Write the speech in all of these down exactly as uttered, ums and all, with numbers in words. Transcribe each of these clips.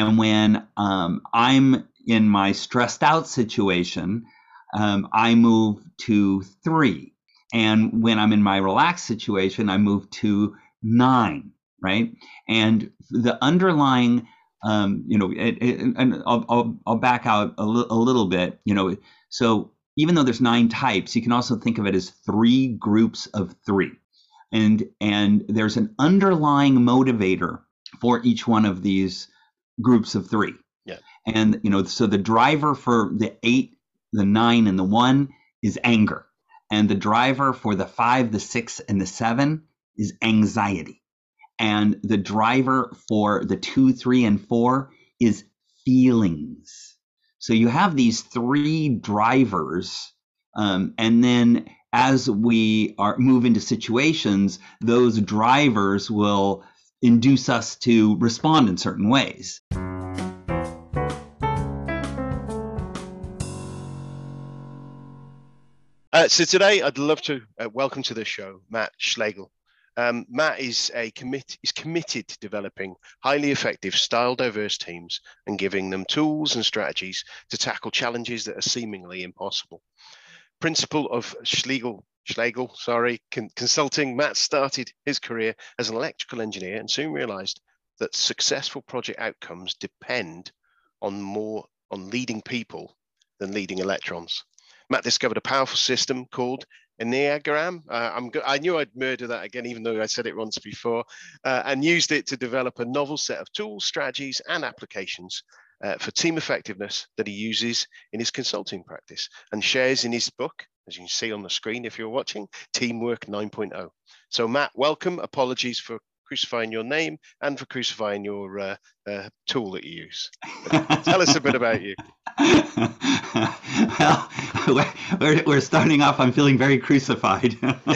And when um, I'm in my stressed out situation, um, I move to three. And when I'm in my relaxed situation, I move to nine, right? And the underlying, um, you know, it, it, and I'll, I'll, I'll back out a, li- a little bit, you know, so even though there's nine types, you can also think of it as three groups of three. And, and there's an underlying motivator for each one of these groups of three. Yeah. And, you know, so the driver for the eight, the nine, and the one is anger. And the driver for the five, the six, and the seven is anxiety. And the driver for the two, three, and four is feelings. So you have these three drivers, um, and then as we are move into situations, those drivers will induce us to respond in certain ways. Uh, so today, I'd love to uh, welcome to the show Matt Schlegel. Um, Matt is a commit is committed to developing highly effective, style-diverse teams and giving them tools and strategies to tackle challenges that are seemingly impossible. Principal of Schlegel, Schlegel, sorry, con- consulting, Matt started his career as an electrical engineer and soon realized that successful project outcomes depend on more on leading people than leading electrons. Matt discovered a powerful system called Enneagram. Uh, I'm go- I knew I'd murder that again, even though I said it once before, uh, and used it to develop a novel set of tools, strategies, and applications uh, for team effectiveness that he uses in his consulting practice and shares in his book, as you can see on the screen if you're watching, Teamwork nine point oh. So Matt, welcome. Apologies for crucifying your name and for crucifying your uh, uh, tool that you use. Tell us a bit about you. Well, we're, we're starting off, I'm feeling very crucified.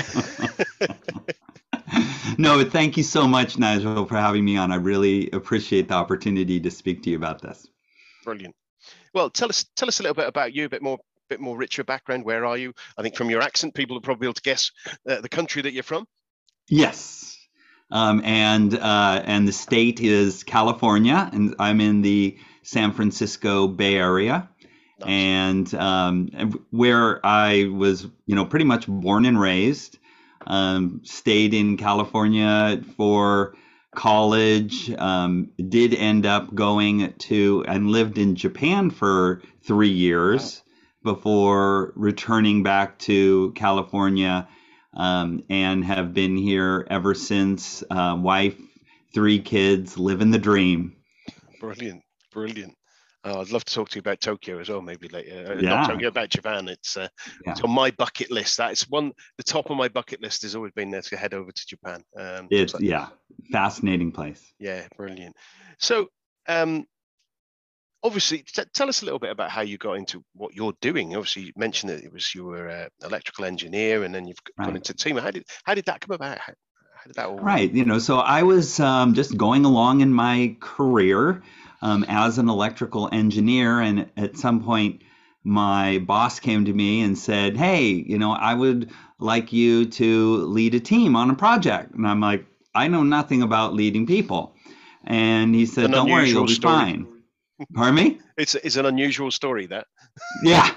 No, thank you so much, Nigel, for having me on. I really appreciate the opportunity to speak to you about this. Brilliant. Well, tell us tell us a little bit about you, a bit more bit more richer background. Where are you? I think from your accent, people will probably be able to guess uh, the country that you're from. Yes. Um, and uh, and the state is California, and I'm in the San Francisco Bay Area. Nice. And um, where I was, you know, pretty much born and raised, um, stayed in California for college, um, did end up going to and lived in Japan for three years wow. before returning back to California, um, and have been here ever since. Uh, wife, three kids, living the dream. Brilliant, brilliant. Oh, I'd love to talk to you about Tokyo as well, maybe later. Uh, yeah. Not Tokyo, about Japan. It's, uh, yeah. it's on my bucket list. That's one. The top of my bucket list has always been there to head over to Japan. Um, it's so, yeah, fascinating place. Yeah, brilliant. So, um, obviously, t- tell us a little bit about how you got into what you're doing. Obviously, you mentioned that it was you were an electrical engineer, and then you've right. gone into team. How did how did that come about? How, how did that all? Right. You know, so I was um, just going along in my career. Um, as an electrical engineer, and at some point my boss came to me and said, hey, you know, I would like you to lead a team on a project. And I'm like, I know nothing about leading people. And he said, don't worry, you'll be story. fine. Pardon me? It's, it's an unusual story, that. Yeah.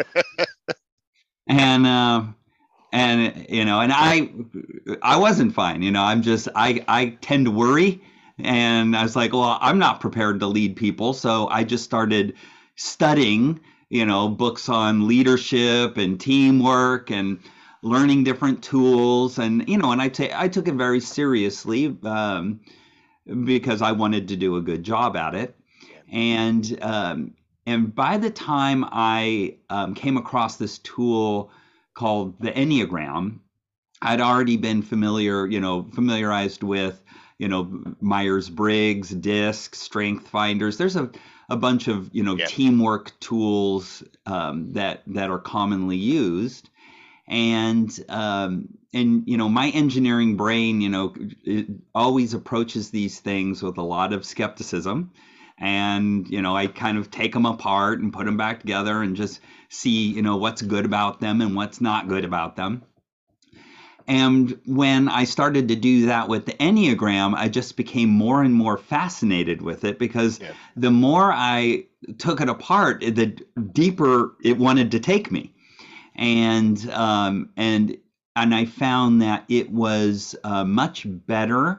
and, uh, and, you know, and I, I wasn't fine, you know, I'm just, I, I tend to worry. And I was like, well, I'm not prepared to lead people. So I just started studying, you know, books on leadership and teamwork and learning different tools. And, you know, and I, t- I took it very seriously um, because I wanted to do a good job at it. And, um, and by the time I um, came across this tool called the Enneagram, I'd already been familiar, you know, familiarized with you know, Myers-Briggs, DISC, Strength Finders. There's a, a bunch of, you know, yeah. teamwork tools um, that that are commonly used. And, um, and, you know, my engineering brain, you know, it always approaches these things with a lot of skepticism. And, you know, I kind of take them apart and put them back together and just see, you know, what's good about them and what's not good about them. and when I started to do that with the Enneagram, I just became more and more fascinated with it, because Yeah. the more I took it apart, the deeper it wanted to take me. And um, and and I found that it was uh, much better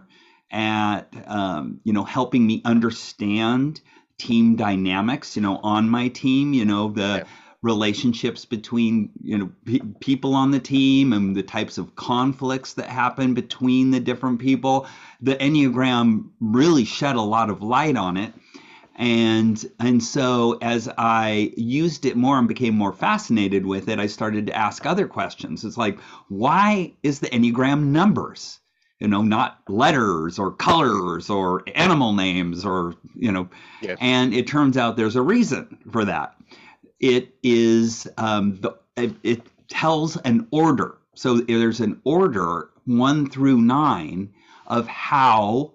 at um, you know, helping me understand team dynamics, you know, on my team, you know, the Yeah. relationships between, you know, pe- people on the team, and the types of conflicts that happen between the different people. The Enneagram really shed a lot of light on it. And and so as I used it more and became more fascinated with it, I started to ask other questions. It's like, why is the Enneagram numbers? You know, not letters or colors or animal names, or, you know, Yeah. and it turns out there's a reason for that. It is um, the it, it tells an order. So there's an order, one through nine, of how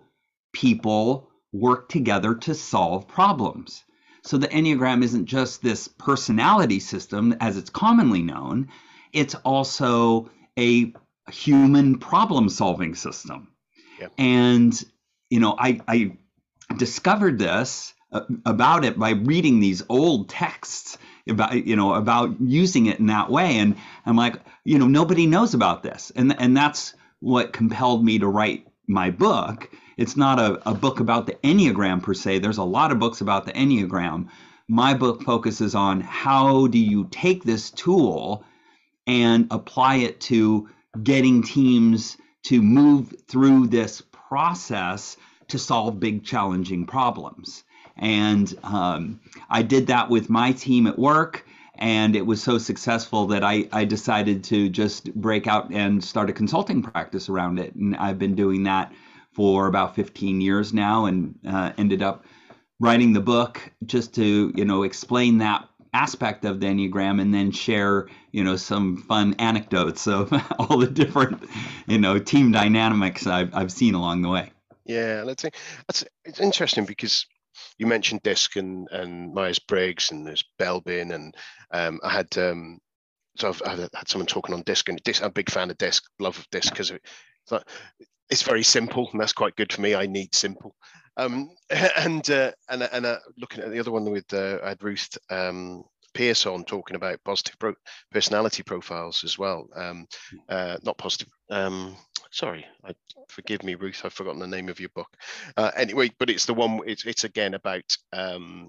people work together to solve problems. So the Enneagram isn't just this personality system as it's commonly known, it's also a human problem solving system. Yeah. And, you know, I, I discovered this uh, about it by reading these old texts about, you know, about using it in that way. And I'm like, you know, nobody knows about this. And, and that's what compelled me to write my book. It's not a, a book about the Enneagram per se. There's a lot of books about the Enneagram. My book focuses on how do you take this tool and apply it to getting teams to move through this process to solve big, challenging problems. And um, I did that with my team at work, and it was so successful that I, I decided to just break out and start a consulting practice around it. And I've been doing that for about fifteen years now, and uh, ended up writing the book just to, you know, explain that aspect of the Enneagram, and then share, you know, some fun anecdotes of all the different, you know, team dynamics I've, I've seen along the way. Yeah, let's think that's it's interesting, because you mentioned DISC and and Myers-Briggs, and there's Belbin, and um, I had um, so I've, I've had someone talking on DISC, and DISC, I'm a big fan of DISC, love of DISC, because it's like, it's very simple, and that's quite good for me. I need simple. Um, and uh, and and uh, looking at the other one with uh, I had Ruth um, Pierce on talking about positive pro- personality profiles as well. Um, uh, not positive. Um, sorry, I, forgive me, Ruth. I've forgotten the name of your book. Uh, anyway, but it's the one. It's it's again about. Um,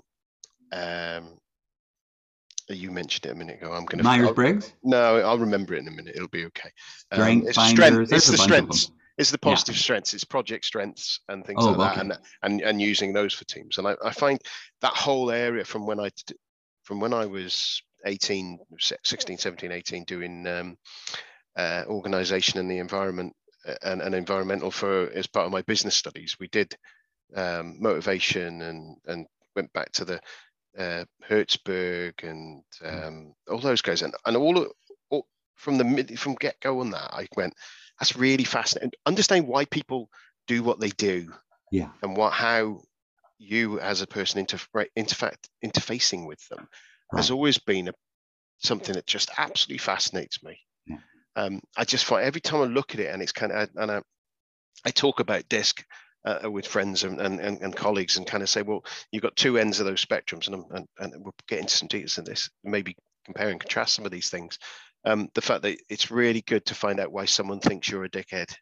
um, you mentioned it a minute ago. I'm gonna. Myers-Briggs? No, I'll remember it in a minute. It'll be okay. Um, Strength it's finders. strength. There's It's a the bunch strengths. of them. It's the Yeah. positive strengths. It's project strengths and things Oh, like that, okay. and and and using those for teams. And I, I find that whole area from when I from when I was eighteen, sixteen, seventeen, eighteen, doing um, uh, organization and the environment uh, and, and environmental for as part of my business studies. We did um, motivation and and went back to the uh, Hertzberg and um, all those guys, and and all, all from the mid from get go on that, I went, that's really fascinating. Understand why people do what they do, Yeah. and what how you as a person inter, interfact interfacing with them Right. has always been a, something that just absolutely fascinates me. Yeah. Um, I just find every time I look at it, and it's kind of, and I, I talk about DISC uh, with friends and, and, and colleagues, and kind of say, well, you've got two ends of those spectrums, and, and, and we'll get into some details in this, maybe compare and contrast some of these things. Um, the fact that it's really good to find out why someone thinks you're a dickhead,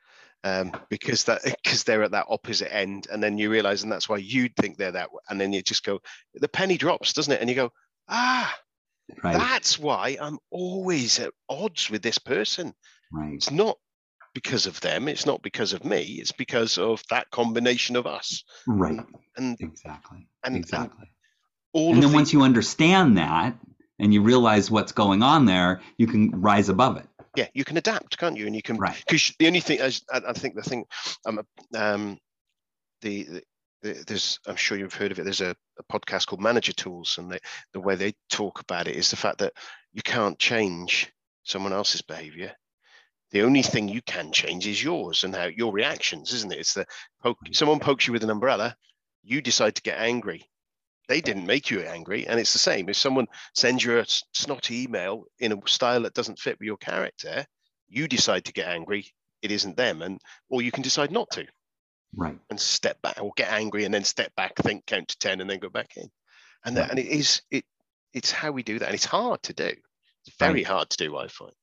um, because that because they're at that opposite end, and then you realize, and that's why you'd think they're that, and then you just go, the penny drops, doesn't it? And you go, ah, Right. that's why I'm always at odds with this person. Right. It's not because of them, it's not because of me, it's because of that combination of us. Right. And, and exactly. and, exactly. and all and of then the, once you understand that and you realize what's going on there, you can rise above it. Yeah, you can adapt, can't you? And you can, right. Because the only thing, I, I think the thing, um, um, the, the there's, I'm sure you've heard of it. There's a, a podcast called Manager Tools, and they, the way they talk about it is the fact that you can't change someone else's behavior. The only thing you can change is yours and how your reactions, isn't it? It's the poke, someone pokes you with an umbrella, you decide to get angry. They didn't make you angry, and it's the same. If someone sends you a snotty email in a style that doesn't fit with your character, you decide to get angry, it isn't them, and or you can decide not to, right, and step back, or get angry and then step back, think, count to ten, and then go back in. And that, right. and it is it it's how we do that, and it's hard to do. It's very Right. hard to do, I find.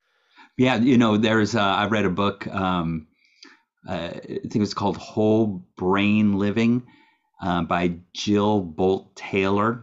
Yeah, you know, there's uh, I read a book. Um, uh, I think it's called Whole Brain Living uh, by Jill Bolt Taylor,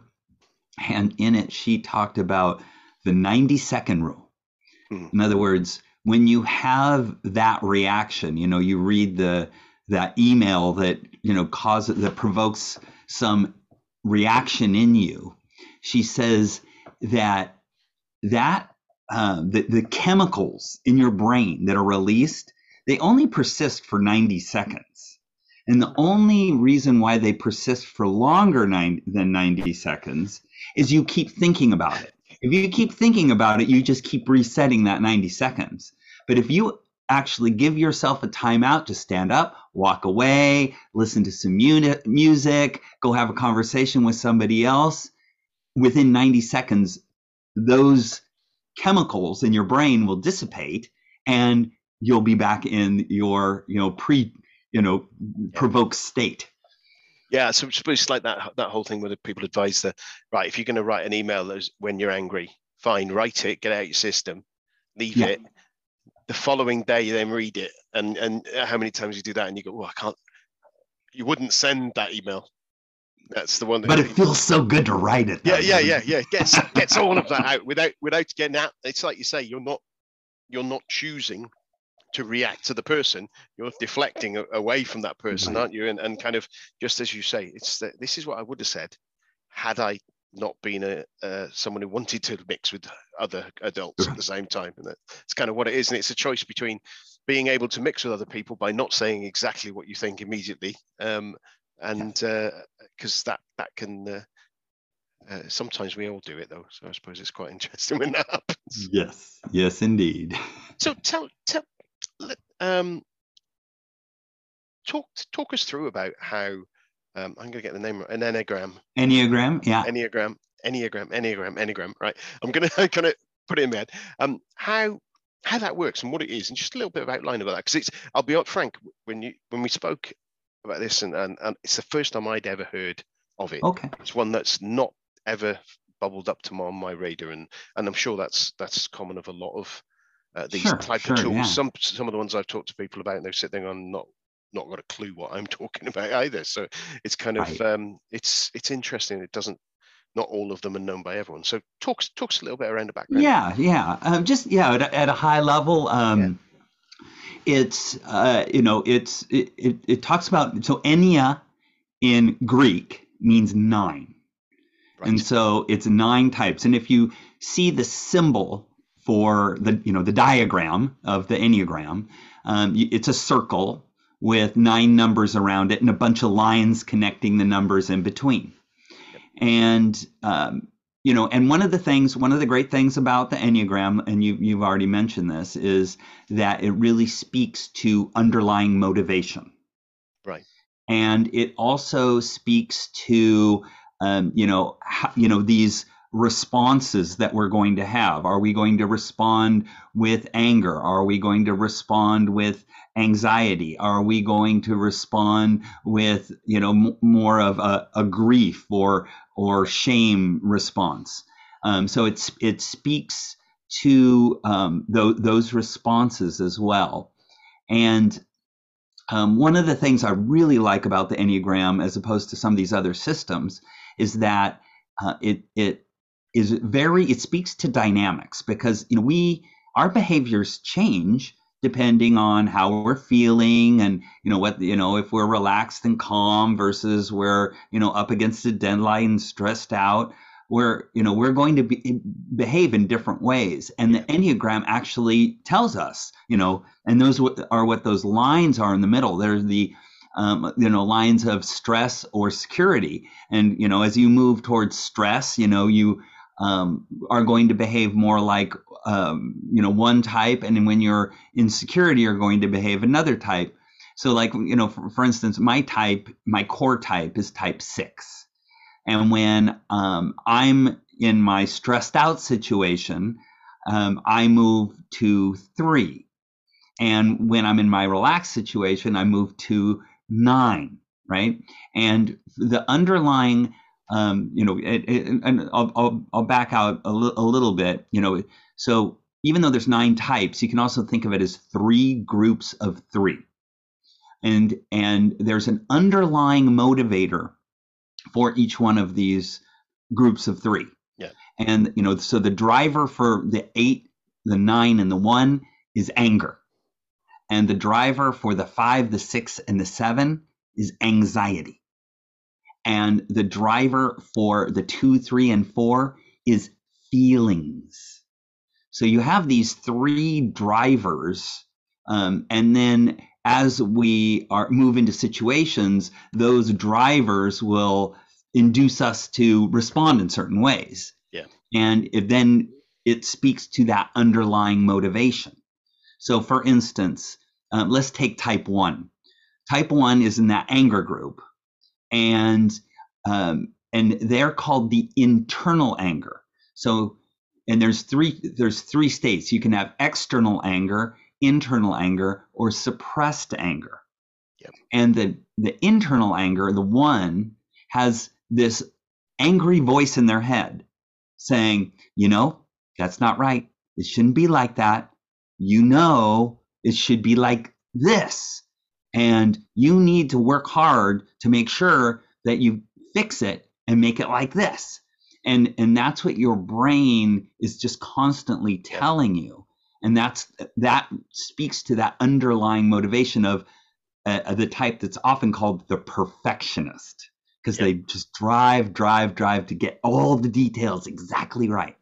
and in it she talked about the ninety second rule. Hmm. In other words, when you have that reaction, you know, you read the that email that you know causes that provokes some reaction in you. She says that that uh, the, the chemicals in your brain that are released, they only persist for ninety seconds. And the only reason why they persist for longer nine, than ninety seconds is you keep thinking about it. If you keep thinking about it, you just keep resetting that ninety seconds. But if you actually give yourself a timeout to stand up, walk away, listen to some uni- music, go have a conversation with somebody else, within ninety seconds, those chemicals in your brain will dissipate and you'll be back in your, you know, pre, you know, provoked state. Yeah, so it's like that that whole thing where people advise that, right, if you're going to write an email when you're angry, fine, write it, get it out your system, leave Yeah. it. The following day, you then read it, and and how many times you do that, and you go, oh, I can't. You wouldn't send that email. That's the one. That but it feels so good to write it. Though, yeah, yeah, yeah, yeah. Gets gets all of that out without without getting out. It's like you say, you're not you're not choosing to react to the person. You're deflecting away from that person, right. Aren't you? And and kind of just as you say, it's the, this is what I would have said had I not been a uh, someone who wanted to mix with other adults at the same time. And it's kind of what it is. And it's a choice between being able to mix with other people by not saying exactly what you think immediately, um, and because uh, that that can uh, uh, sometimes we all do it though. So I suppose it's quite interesting when that happens. Yes, yes, indeed. So tell tell um, talk talk us through about how. Um, I'm going to get the name right. An enneagram. Enneagram, yeah. Enneagram, enneagram, enneagram, enneagram. Right. I'm going to kind of put it in my head. Um, how how that works and what it is, and just a little bit of outline about that. Because it's, I'll be frank, when you when we spoke about this, and, and and it's the first time I'd ever heard of it. Okay. It's one that's not ever bubbled up to my, on my radar, and and I'm sure that's that's common of a lot of uh, these sure, type sure, of tools. Yeah. Some some of the ones I've talked to people about, and they're sitting on not. not got a clue what I'm talking about either. So it's kind of, right. um, it's it's interesting. It doesn't, not all of them are known by everyone. So talk, talk us a little bit around the background. Yeah, yeah. Um, just, yeah, at, at a high level, um, yeah. it's, uh, you know, it's, it, it, it talks about, so ennea in Greek means nine. Right. And so it's nine types. And if you see the symbol for the, you know, the diagram of the Enneagram, um, it's a circle with nine numbers around it and a bunch of lines connecting the numbers in between. Yep. And, um, you know, and one of the things, one of the great things about the Enneagram, and you, you've already mentioned this, is that it really speaks to underlying motivation. Right. And it also speaks to, um, you know, how, you know, these responses that we're going to have. Are we going to respond with anger? Are we going to respond with anxiety? Are we going to respond with, you know, m- more of a, a grief or or shame response? Um, so it's it speaks to um, th- those responses as well. And um, one of the things I really like about the Enneagram, as opposed to some of these other systems, is that uh, it it is very, it speaks to dynamics, because, you know, we, our behaviors change depending on how we're feeling and, you know, what, you know, if we're relaxed and calm versus we're, you know, up against a deadline, stressed out, we're, you know, we're going to be, behave in different ways. And the Enneagram actually tells us, you know, and those are what those lines are in the middle. There's the, Um, you know, lines of stress or security. And, you know, as you move towards stress, you know, you um, are going to behave more like, um, you know, one type. And then when you're in security, you're going to behave another type. So like, you know, for, for instance, my type, my core type is type six. And when um, I'm in my stressed out situation, um, I move to three. And when I'm in my relaxed situation, I move to nine, right? And the underlying, um, you know, it, it, and I'll, I'll, I'll back out a, li- a little bit, you know, so even though there's nine types, you can also think of it as three groups of three. And, and there's an underlying motivator for each one of these groups of three. Yeah. And, you know, so the driver for the eight, the nine, and the one is anger. And the driver for the five, the six, and the seven is anxiety. And the driver for the two, three, and four is feelings. So you have these three drivers, um, and then as we are move into situations, those drivers will induce us to respond in certain ways. Yeah. And it, then it speaks to that underlying motivation. So for instance, um, let's take type one. Type one is in that anger group, and um, and they're called the internal anger. So, and there's three there's three states. You can have external anger, internal anger, or suppressed anger. Yep. And the the internal anger, the one, has this angry voice in their head saying, you know, that's not right. It shouldn't be like that. You know, it should be like this. And you need to work hard to make sure that you fix it and make it like this. And, and that's what your brain is just constantly telling you. And that's that speaks to that underlying motivation of uh, the type that's often called the perfectionist, because yep. they just drive, drive, drive to get all the details exactly right.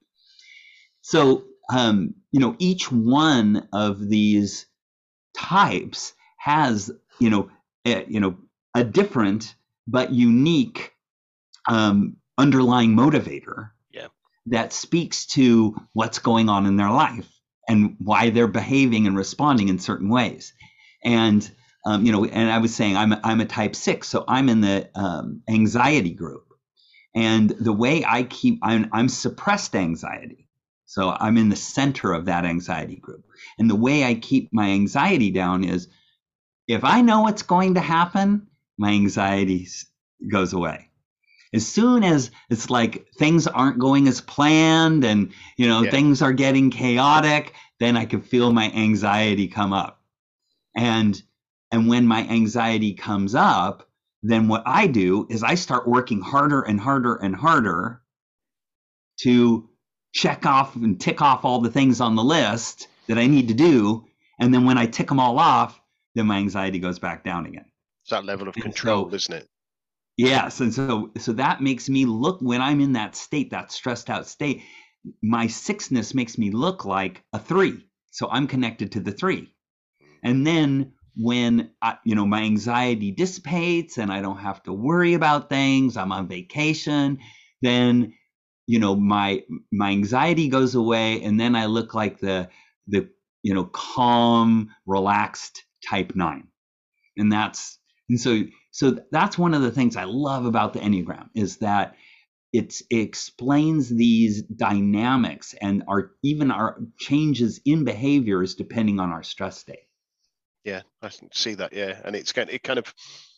So, um, you know, each one of these types has, you know, a, you know, a different but unique um, underlying motivator yeah. that speaks to what's going on in their life and why they're behaving and responding in certain ways. And um, you know, and I was saying I'm a, I'm a type six, so I'm in the um, anxiety group. And the way I keep, I'm, I'm suppressed anxiety. So I'm in the center of that anxiety group. And the way I keep my anxiety down is if I know what's going to happen, my anxiety goes away. As soon as it's like things aren't going as planned and, you know, yeah. things are getting chaotic, then I can feel my anxiety come up. And, and when my anxiety comes up, then what I do is I start working harder and harder and harder to check off and tick off all the things on the list that I need to do. And then when I tick them all off, then my anxiety goes back down again. It's that level of control, so, isn't it? Yes. And so, so that makes me look, when I'm in that state, that stressed out state, my sixness makes me look like a three. So I'm connected to the three. And then when I, you know, my anxiety dissipates and I don't have to worry about things, I'm on vacation, then, you know, my, my anxiety goes away. And then I look like the, the, you know, calm, relaxed type nine. And that's, and so, so that's one of the things I love about the Enneagram is that it's, it explains these dynamics and our, even our changes in behaviors depending on our stress state. Yeah, I can see that. Yeah, and it's kind, it kind of,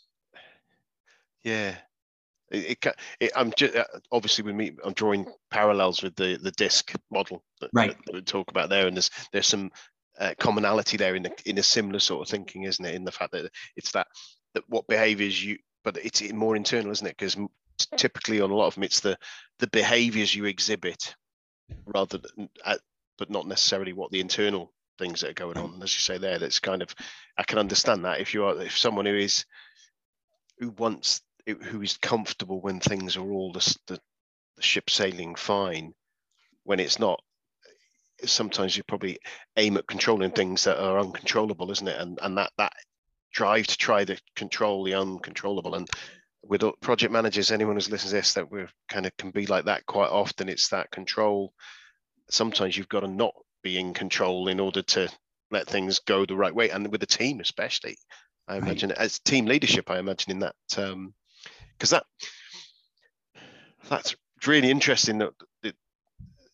yeah, it. it, it I'm just obviously with me, I'm drawing parallels with the the DISC model that, right. that we talk about there, and there's there's some uh, commonality there in the in a similar sort of thinking, isn't it? In the fact that it's that that what behaviors you, but it's more internal, isn't it? Because typically on a lot of them, it's the the behaviors you exhibit rather than, uh, but not necessarily what the internal things that are going on, as you say there. That's kind of, I can understand that if you are, if someone who is, who wants, who is comfortable when things are all the, the, the ship sailing fine, when it's not, sometimes you probably aim at controlling things that are uncontrollable, isn't it? And and that that drive to try to control the uncontrollable. And with project managers, anyone who's listening to this, that we're kind of can be like that quite often. It's that control. Sometimes you've got to not be in control in order to let things go the right way, and with a team especially, I imagine right. as team leadership, I imagine in that, um because that that's really interesting that, that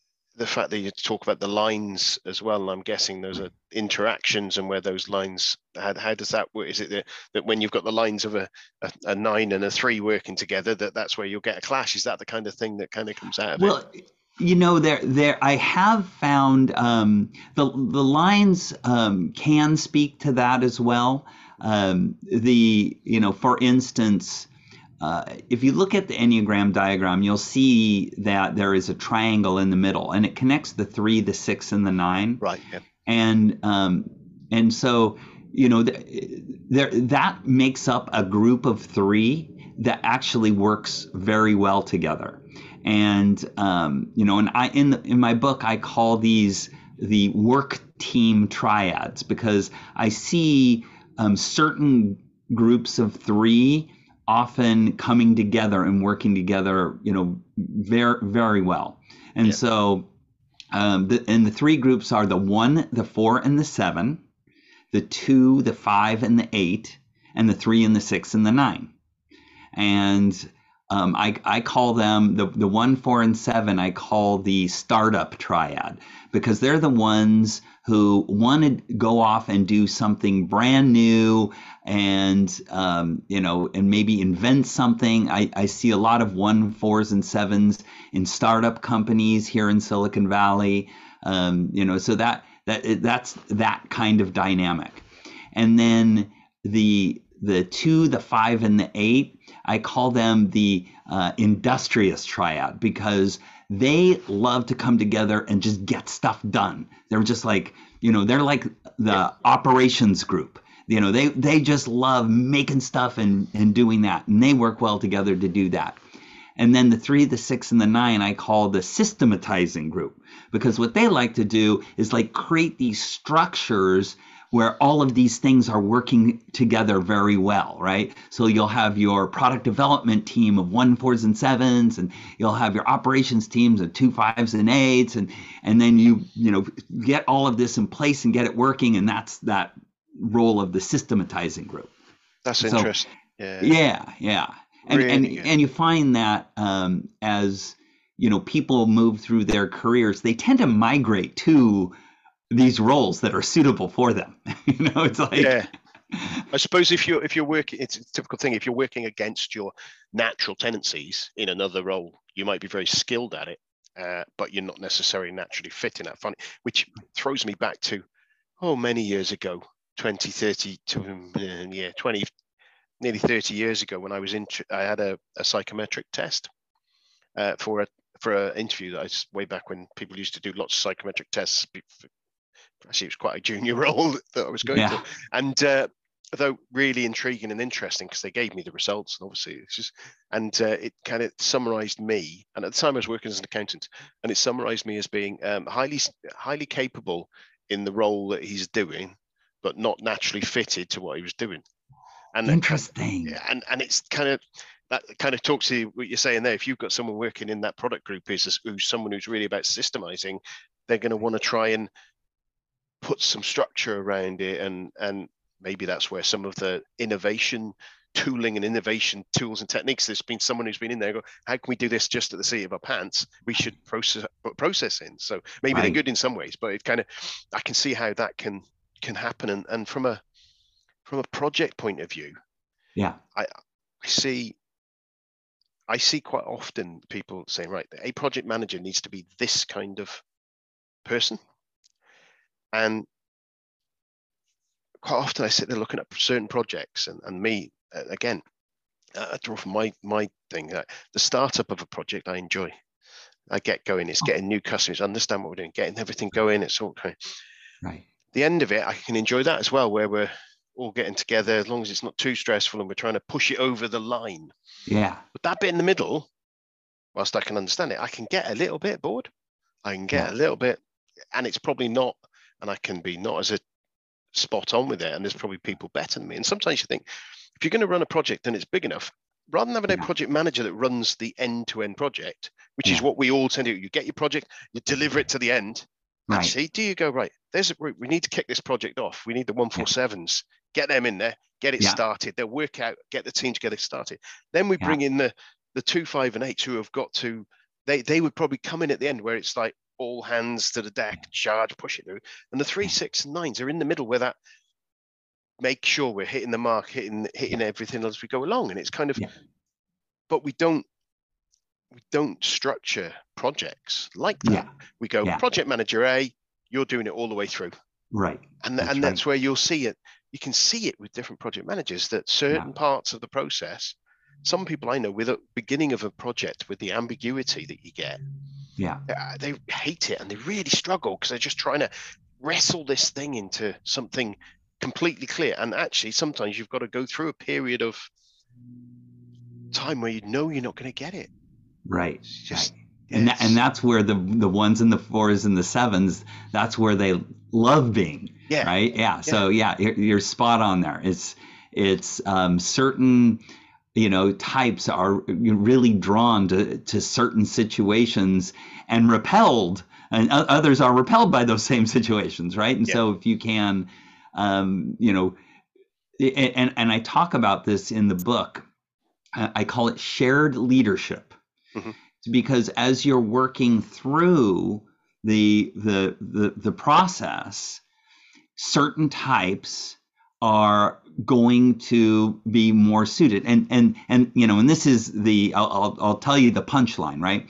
the fact that you talk about the lines as well, and I'm guessing those are interactions and where those lines, how, how does that work? Is it that, that when you've got the lines of a, a, a nine and a three working together, that that's where you'll get a clash? Is that the kind of thing that kind of comes out of well, it? Well, you know, there, there, I have found um, the the lines um, can speak to that as well. Um, the, you know, for instance, uh, if you look at the Enneagram diagram, you'll see that there is a triangle in the middle, and it connects the three, the six, and the nine. Right. Yeah. And um, and so, you know, there that makes up a group of three that actually works very well together. And um, you know, and I in the, in my book I call these the work team triads, because I see um, certain groups of three often coming together and working together, you know, very very well. And yeah. so, um, the, and the three groups are the one, the four, and the seven, the two, the five, and the eight, and the three, and the six, and the nine. And Um, I, I call them the, the one, four, and seven, I call the startup triad, because they're the ones who want to go off and do something brand new and, um, you know, and maybe invent something. I, I see a lot of one, fours, and sevens in startup companies here in Silicon Valley. Um, you know, so that, that that's that kind of dynamic. And then the the two, the five, and the eight, I call them the uh, industrious triad, because they love to come together and just get stuff done. They're just like, you know, they're like the operations group. You know, they they just love making stuff and, and doing that. And they work well together to do that. And then the three, the six, and the nine, I call the systematizing group, because what they like to do is like create these structures where all of these things are working together very well, right? So you'll have your product development team of one, fours, and sevens, and you'll have your operations teams of two, fives, and eights, and and then you you know get all of this in place and get it working, and that's that role of the systematizing group. That's so, interesting. Yeah, yeah, yeah, and really and good. and you find that um, as you know people move through their careers, they tend to migrate to these roles that are suitable for them. You know, it's like, yeah. I suppose if you're if you're working, it's a typical thing. If you're working against your natural tendencies in another role, you might be very skilled at it, uh, but you're not necessarily naturally fit in that. Funny, which throws me back to oh many years ago, twenty, thirty, to, yeah, twenty, nearly thirty years ago, when I was in, I had a, a psychometric test uh, for a for an interview that I was way back when people used to do lots of psychometric tests. Actually, it was quite a junior role that I was going yeah. for, and uh, though really intriguing and interesting, because they gave me the results, and obviously it's just, and uh, it kind of summarized me. And at the time, I was working as an accountant, and it summarized me as being um, highly, highly capable in the role that he's doing, but not naturally fitted to what he was doing. And interesting. Kind of, and and it's kind of. That kind of talks to what you're saying there. If you've got someone working in that product group who's, who's someone who's really about systemizing, they're going to want to try and put some structure around it, and and maybe that's where some of the innovation tooling and innovation tools and techniques, there's been someone who's been in there go, how can we do this just at the seat of our pants? We should process put process in. So maybe right. They're good in some ways, but it kind of, I can see how that can can happen. And and from a from a project point of view, yeah, I I see I see quite often people saying, right, a project manager needs to be this kind of person. And quite often I sit there looking at certain projects, and, and me, uh, again, uh, I draw from my, my thing, uh, the startup of a project I enjoy. I get going, it's getting new customers, understand what we're doing, getting everything going, it's all kind of, right. The end of it, I can enjoy that as well, where we're all getting together, as long as it's not too stressful and we're trying to push it over the line. Yeah. But that bit in the middle, whilst I can understand it, I can get a little bit bored. I can get yeah. a little bit, and it's probably not, and I can be not as a spot on with it. And there's probably people better than me. And sometimes you think, if you're going to run a project and it's big enough, rather than having yeah. a project manager that runs the end-to-end project, which yeah. is what we all tend to do, you get your project, you deliver it to the end. Right. Actually, do you go, right, there's a, we need to kick this project off. We need the one forty-sevens, yeah. get them in there, get it yeah. started. They'll work out, get the team together, started. Then we yeah. bring in the the two, five, and eights who have got to, they they would probably come in at the end where it's like, all hands to the deck, charge, push it through. And the three, six, and nines are in the middle where that make sure we're hitting the mark, hitting hitting yeah. everything as we go along. And it's kind of, yeah. but we don't we don't structure projects like that. Yeah. We go yeah. project manager A, you're doing it all the way through. Right. And that's, and that's right. where you'll see it. You can see it with different project managers that certain yeah. parts of the process, some people I know with a beginning of a project with the ambiguity that you get, yeah, they hate it and they really struggle because they're just trying to wrestle this thing into something completely clear. And actually, sometimes you've got to go through a period of time where you know you're not going to get it. Right. It's just, right. And that, and that's where the the ones and the fours and the sevens, that's where they love being. Yeah. Right. Yeah. So yeah, you're, you're spot on there. It's it's um, certain, you know, types are really drawn to to certain situations and repelled, and others are repelled by those same situations. Right. And yeah. so if you can, um, you know, and and I talk about this in the book. I call it shared leadership. Mm-hmm. Because as you're working through the, the the the process, certain types are going to be more suited. And and and you know, and this is the I'll I'll, I'll tell you the punchline, right?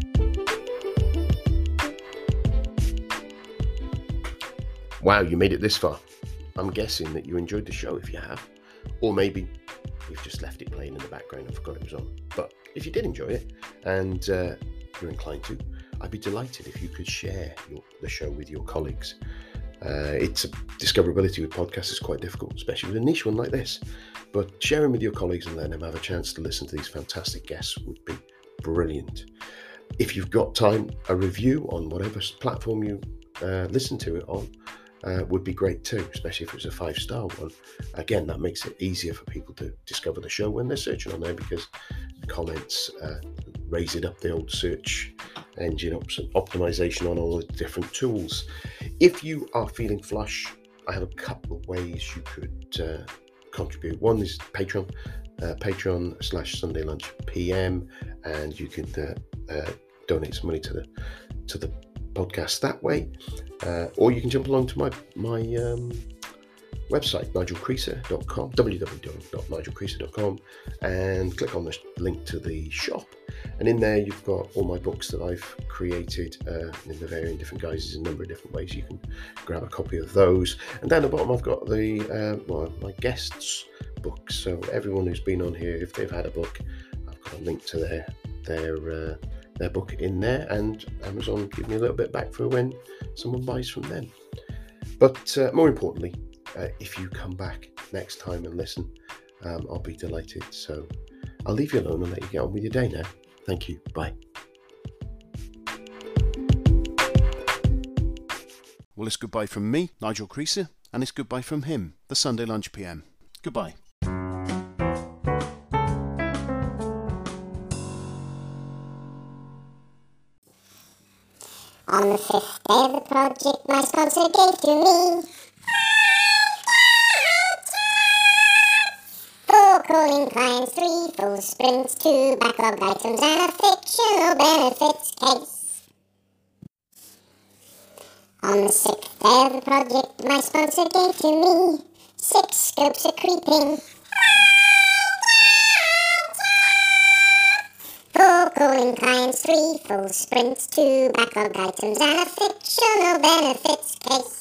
Wow, you made it this far. I'm guessing that you enjoyed the show if you have, or maybe you've just left it playing in the background and forgot it was on. But if you did enjoy it and uh, you're inclined to, I'd be delighted if you could share your, the show with your colleagues. Uh, it's discoverability with podcasts is quite difficult, especially with a niche one like this. But sharing with your colleagues and letting them have a chance to listen to these fantastic guests would be brilliant. If you've got time, a review on whatever platform you uh, listen to it on Uh, would be great too, especially if it's a five-star one. Again, that makes it easier for people to discover the show when they're searching on there, because the comments uh, raise it up the old search engine op- optimization on all the different tools. If you are feeling flush, I have a couple of ways you could uh, contribute. One is Patreon, uh, Patreon slash Sunday Lunch P M, and you can uh, uh, donate some money to the to the podcast that way, uh, or you can jump along to my my um, website, nigel creaser dot com, w w w dot nigel creaser dot com, and click on the link to the shop, and in there you've got all my books that I've created uh, in the varying different guises, a number of different ways. You can grab a copy of those, and down the bottom I've got the uh, well, my guests' books. So everyone who's been on here, if they've had a book, I've got a link to their their uh, their book in there, and Amazon give me a little bit back for when someone buys from them. But uh, more importantly, uh, if you come back next time and listen, um, I'll be delighted. So I'll leave you alone and let you get on with your day now. Thank you. Bye. Well, it's goodbye from me, Nigel Creaser, and it's goodbye from him, the Sunday Lunch P M. Goodbye. On the fifth day of the project, my sponsor gave to me four calling clients, three full sprints, two backlog items, and a fictional benefits case. On the sixth day of the project, my sponsor gave to me six scopes of creeping, four calling clients, three full sprints, two backlog items, and a fictional benefits case.